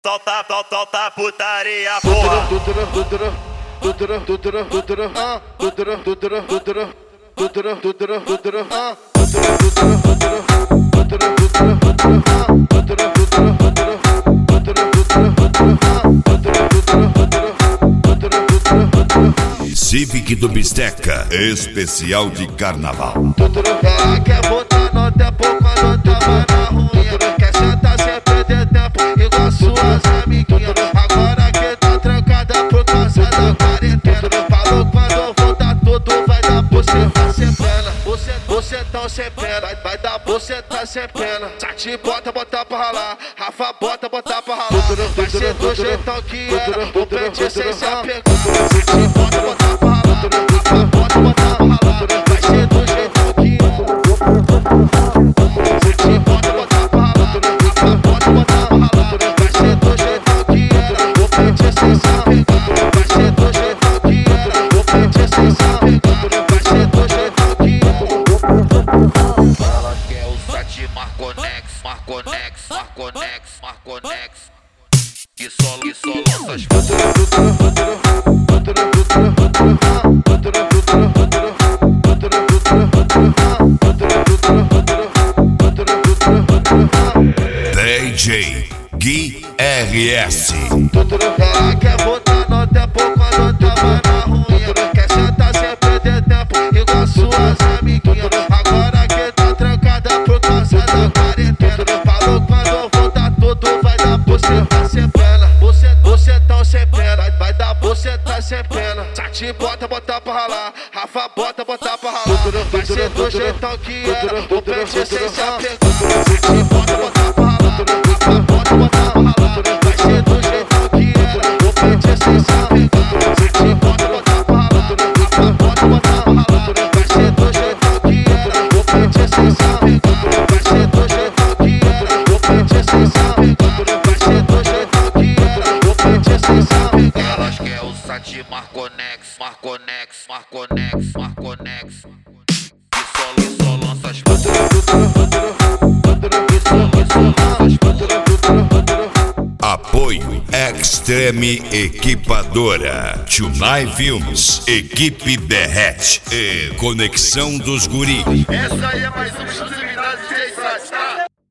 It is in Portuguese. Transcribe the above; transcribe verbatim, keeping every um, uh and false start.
solta, solta, solta putaria, porra. Civic do Bisteca, especial de carnaval. Ela quer botar no tempo quando tava na ruína. Quer sentar sem perder tempo, igual suas amiguinhas. Agora que tá trancada por causa da quarentena. Falou quando voltar tudo vai dar buceta sem pena. Bucetão sem pena, vai, vai dar buceta sem pena. Sati bota, botar pra ralar, Rafa bota, botar pra ralar. Vai ser do jeitão que era, o pente sem se apegar. Sati bota, botar pra ralar, Rafa bota, botar pra ralar. Vai ser do jeitão que era. Sati bota, botar pra ralar, Rafa bota, botar pra ralar. Vai ser do jeitão que era, o pente sem se apegar. Vai ser do jeitão que era, o pente sem se apegar. Vai ser do jeitão que era. Ela quer o Sati Marconex, Marconex, Marconex, Marconex. Que só, que só lança as D J Gui R S. Ela quer botar no tempo quando tava na ruína. Quer sentar sem perder tempo, igual suas amiguinhas. Agora que tá trancada por causa da quarentena. Falou quando voltar tudo vai dar buceta sem pena. Bucetão sem pena, vai, vai dar buceta sem pena. Sati bota, botar pra ralar, Rafa bota, botar pra ralar. Vai ser do jeitão que era, o pente sem se apegar. Sati bota, botar pra ralar, Rafa bota, botar pra ralar. Vai ser do jeitão que era, o pente sem se apegar. Sati bota, botar pra ralar, Rafa bota, botar pra ralar. Vai ser do jeitão que era, o pente sem se apegar. Vai ser do jeitão que era, o pente sem se apegar. Vai ser do jeitão que era, o pente sem se apegar. Elas quer o Sati Marconex, Marconex, Marconex, Marconex. Que só, que só lança as putas. Que só, que só lança as putas. Apoio Extreme Equipadora, Tunai Filmes, Equipe Berrete e Conexão dos Guris. Essa aí é mais um